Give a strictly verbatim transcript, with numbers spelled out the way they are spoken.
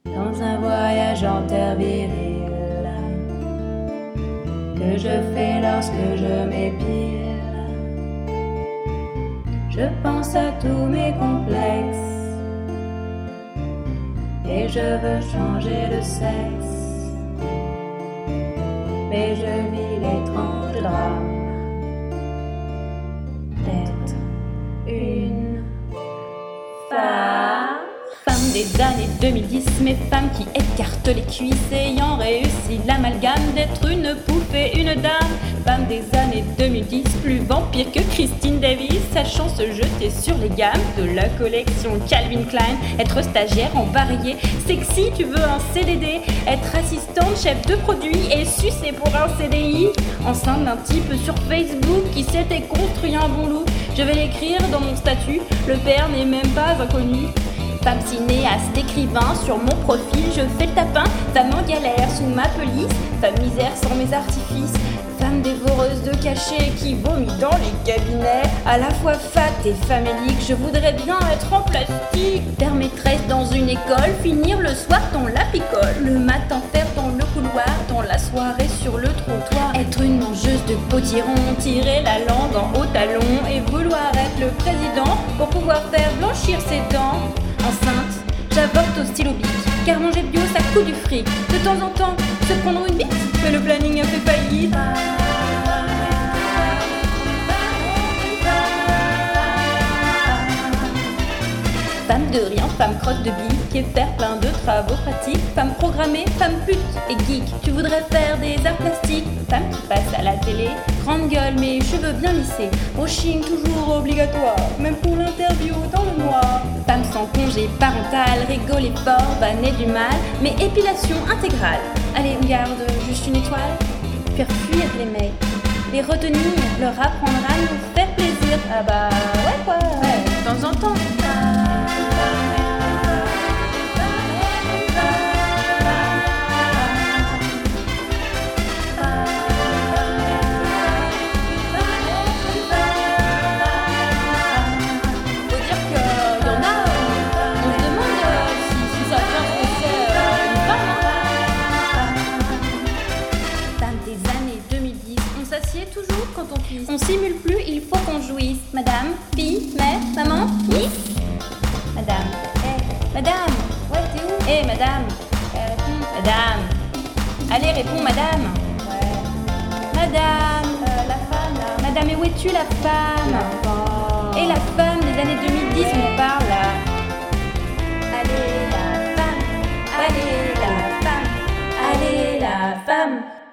dans un voyage en terre virile que je fais lorsque je m'épile. Je pense à tous mes complexes et je veux changer de sexe, mais je vis l'étrange drame d'être une femme. Femme des années deux mille dix, mes femmes qui écartent les cuisses, ayant réussi l'amalgame d'être une poupée, une dame. Femme des années deux mille dix, plus vampire que Christine Davis, sachant se jeter sur les gammes de la collection Calvin Klein. Être stagiaire en varié, sexy, tu veux un C D D. Être assistante, chef de produit et sucer pour un C D I. Enceinte d'un type sur Facebook qui s'était construit un bon loup. Je vais l'écrire dans mon statut, le père n'est même pas inconnu. Femme cinéaste, écrivain, sur mon profil je fais le tapin. Femme en galère sous ma police, femme misère sans mes artifices. Femme dévoreuse de cachets qui vomit dans les cabinets. À la fois fat et famélique, je voudrais bien être en plastique. Faire maîtresse dans une école, finir le soir dans la picole. Le matin faire dans le couloir, dans la soirée sur le trottoir. Être une mangeuse de potiron, tirer la langue en haut talon. Et vouloir être le président pour pouvoir faire blanchir ses dents. Enceinte, j'avorte au stylo bic, car manger bio ça coûte du fric. De temps en temps, se prendre une bite, mais le planning a fait faillite. Femme de rien, femme crotte de bique et faire plein de travaux pratiques. Femme programmée, femme pute et geek, tu voudrais faire des arts plastiques. Femme qui passe à la télé, grande gueule mais cheveux bien lissés. Brushing toujours obligatoire, même pour l'interview dans le noir. Femme sans congé parental, rigoler fort, banner du mal, mais épilation intégrale. Allez, on garde juste une étoile. Faire fuir les mecs, les retenir, leur apprendre à nous faire plaisir. Ah bah ouais quoi, ouais, de temps en temps. Toujours quand on cuise. On simule plus, il faut qu'on jouisse. Madame, fille, mère, maman, miss. Madame, hé, hey, madame, ouais, t'es où? Hé, hey, madame, euh, réponds. Madame, allez, réponds, madame. Ouais. Madame, euh, la femme, là. Madame, et où es-tu, la femme? Oh. Et la femme des années deux mille dix, ouais. On parle, là. Allez, la femme, allez, la femme, allez, la femme.